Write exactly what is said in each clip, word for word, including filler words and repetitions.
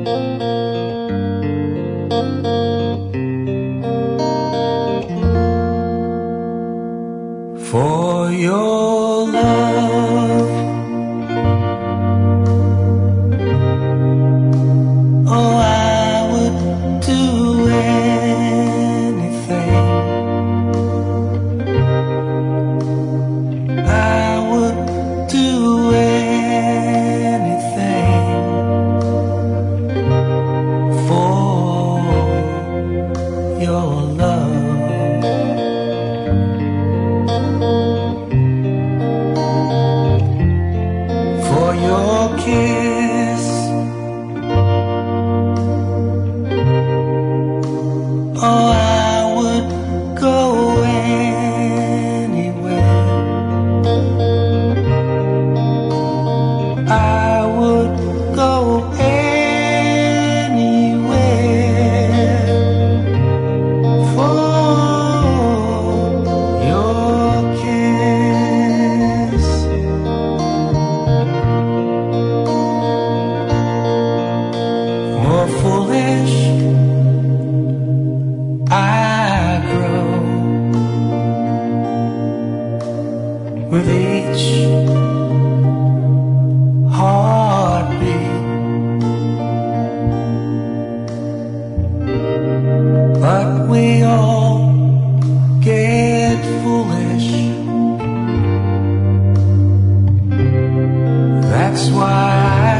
For your love, oh, I would do anything. I would do anything for your love. Your kiss, oh, I would go anywhere. I would go anywhere for your kiss. More foolish I grow with each heartbeat, but we all get foolish. That's why I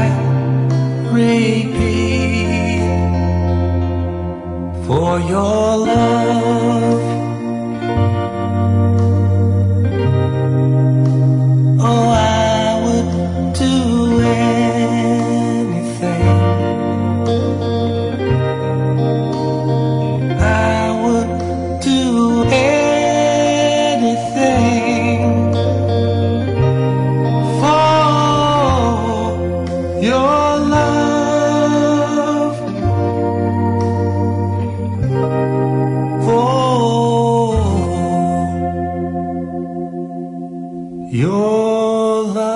repeat, for your love, oh, I would do anything. I would do anything for your love, for your love.